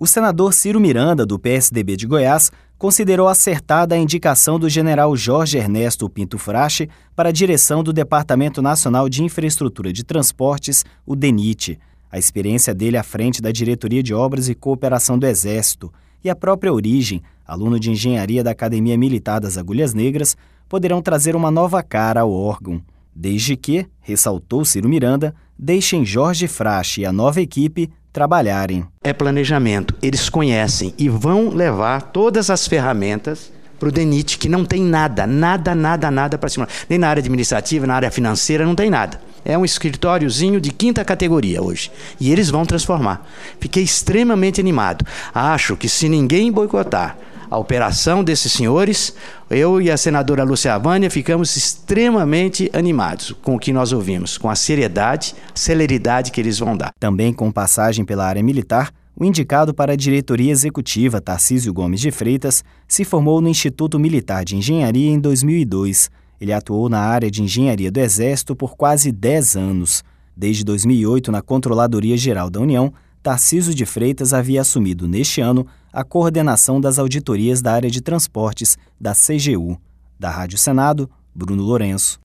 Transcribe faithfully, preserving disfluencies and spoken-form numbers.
O senador Ciro Miranda, do P S D B de Goiás, considerou acertada a indicação do general Jorge Ernesto Pinto Frache para a direção do Departamento Nacional de Infraestrutura de Transportes, o DENIT. A experiência dele à frente da Diretoria de Obras e Cooperação do Exército e a própria origem, aluno de engenharia da Academia Militar das Agulhas Negras, poderão trazer uma nova cara ao órgão. Desde que, ressaltou Ciro Miranda, deixem Jorge Frache e a nova equipe trabalharem. É planejamento, eles conhecem e vão levar todas as ferramentas para o DENIT, que não tem nada, nada, nada, nada para cima. Nem na área administrativa, na área financeira, não tem nada. É um escritóriozinho de quinta categoria hoje. E eles vão transformar. Fiquei extremamente animado. Acho que se ninguém boicotar a operação desses senhores, eu e a senadora Lúcia Vânia ficamos extremamente animados com o que nós ouvimos, com a seriedade, celeridade que eles vão dar. Também com passagem pela área militar, o indicado para a diretoria executiva, Tarcísio Gomes de Freitas, se formou no Instituto Militar de Engenharia em dois mil e dois. Ele atuou na área de engenharia do Exército por quase dez anos. Desde dois mil e oito, na Controladoria Geral da União, Tarcísio de Freitas havia assumido neste ano a coordenação das auditorias da área de transportes da C G U. Da Rádio Senado, Bruno Lourenço.